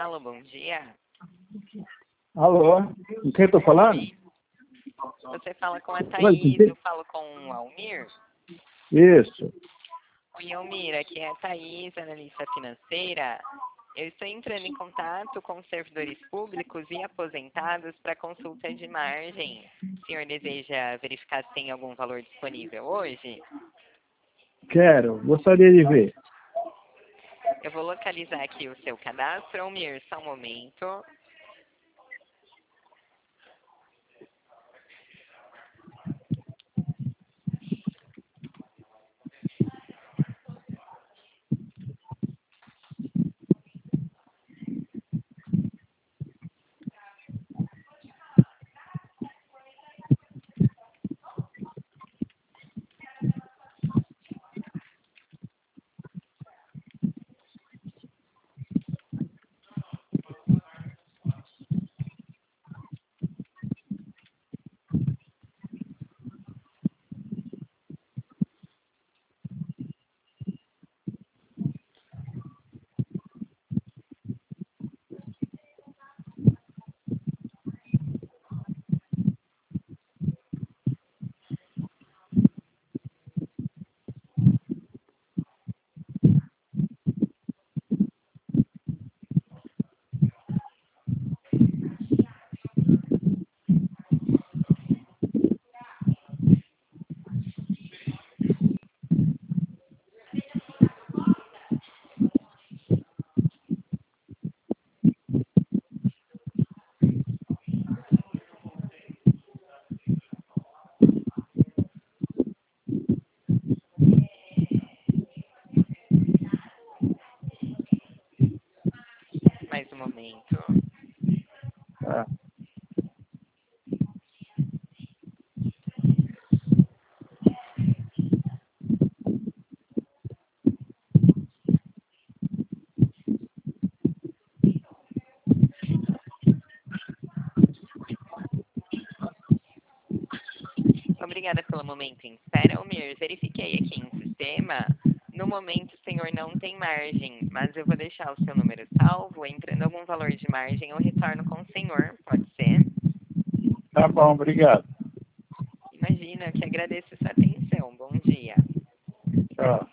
Alô, bom dia. Alô, com quem eu tô falando? Você fala com a Oi, Thaís, eu falo com o Almir. Isso. Oi, Almir, aqui é a Thaís, analista financeira. Eu estou entrando em contato com servidores públicos e aposentados para consulta de margem. O senhor deseja verificar se tem algum valor disponível hoje? Gostaria de ver. Eu vou localizar aqui o seu cadastro, Almir, só um momento. Mais um momento. Tá. Obrigada pelo momento em espera, Almir. Verifiquei aqui em sistema. No momento, o senhor não tem margem, mas eu vou deixar o seu número salvo. Entrando algum valor de margem, eu retorno com o senhor. Pode ser? Tá bom, obrigado. Imagina, que agradeço sua atenção. Bom dia. Tchau.